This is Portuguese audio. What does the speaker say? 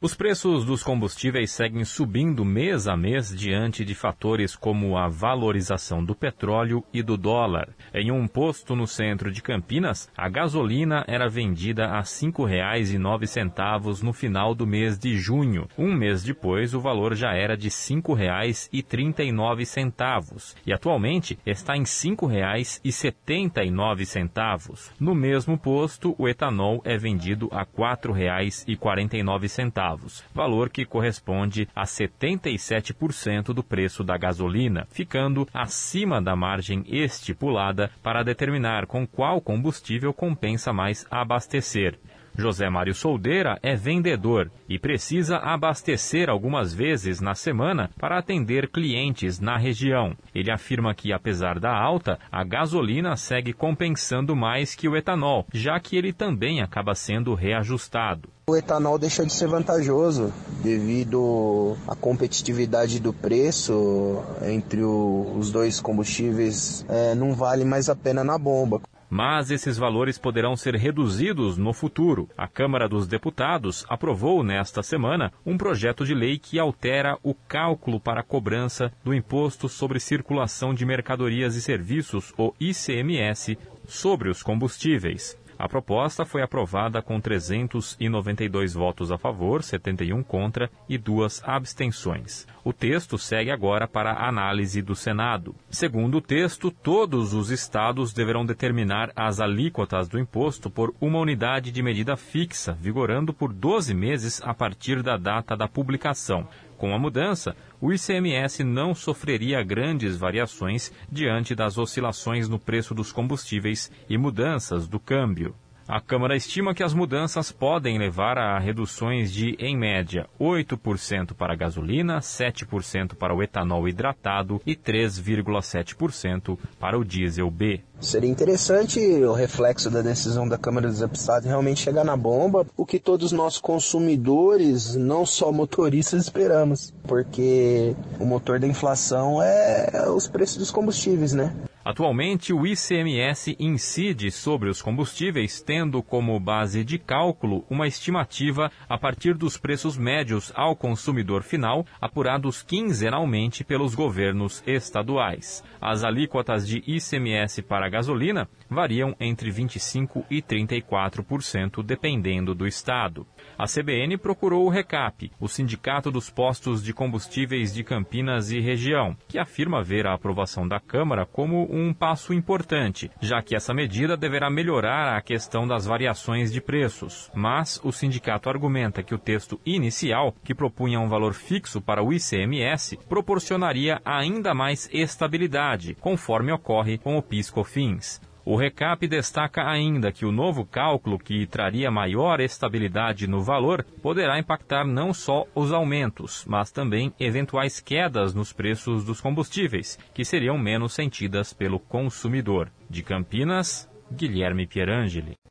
Os preços dos combustíveis seguem subindo mês a mês diante de fatores como a valorização do petróleo e do dólar. Em um posto no centro de Campinas, a gasolina era vendida a R$ 5,09 no final do mês de junho. Um mês depois, o valor já era de R$ 5,39 e atualmente está em R$ 5,79. No mesmo posto, o etanol é vendido a R$ 4,49. Valor que corresponde a 77% do preço da gasolina, ficando acima da margem estipulada para determinar com qual combustível compensa mais abastecer. José Mário Soldeira é vendedor e precisa abastecer algumas vezes na semana para atender clientes na região. Ele afirma que, apesar da alta, a gasolina segue compensando mais que o etanol, já que ele também acaba sendo reajustado. O etanol deixa de ser vantajoso devido à competitividade do preço entre os dois combustíveis, não vale mais a pena na bomba. Mas esses valores poderão ser reduzidos no futuro. A Câmara dos Deputados aprovou nesta semana um projeto de lei que altera o cálculo para a cobrança do Imposto sobre Circulação de Mercadorias e Serviços, o ICMS, sobre os combustíveis. A proposta foi aprovada com 392 votos a favor, 71 contra e 2 abstenções. O texto segue agora para a análise do Senado. Segundo o texto, todos os estados deverão determinar as alíquotas do imposto por uma unidade de medida fixa, vigorando por 12 meses a partir da data da publicação. Com a mudança, o ICMS não sofreria grandes variações diante das oscilações no preço dos combustíveis e mudanças do câmbio. A Câmara estima que as mudanças podem levar a reduções de, em média, 8% para a gasolina, 7% para o etanol hidratado e 3,7% para o diesel B. Seria interessante o reflexo da decisão da Câmara dos Deputados realmente chegar na bomba, o que todos nós consumidores, não só motoristas, esperamos. Porque o motor da inflação é os preços dos combustíveis, né? Atualmente, o ICMS incide sobre os combustíveis, tendo como base de cálculo uma estimativa a partir dos preços médios ao consumidor final, apurados quinzenalmente pelos governos estaduais. As alíquotas de ICMS para a gasolina variam entre 25% e 34%, dependendo do estado. A CBN procurou o RECAP, o Sindicato dos Postos de Combustíveis de Campinas e região, que afirma ver a aprovação da Câmara como um passo importante, já que essa medida deverá melhorar a questão das variações de preços. Mas o sindicato argumenta que o texto inicial, que propunha um valor fixo para o ICMS, proporcionaria ainda mais estabilidade, conforme ocorre com o PIS/COFINS. O RECAP destaca ainda que o novo cálculo, que traria maior estabilidade no valor, poderá impactar não só os aumentos, mas também eventuais quedas nos preços dos combustíveis, que seriam menos sentidas pelo consumidor. De Campinas, Guilherme Pierangeli.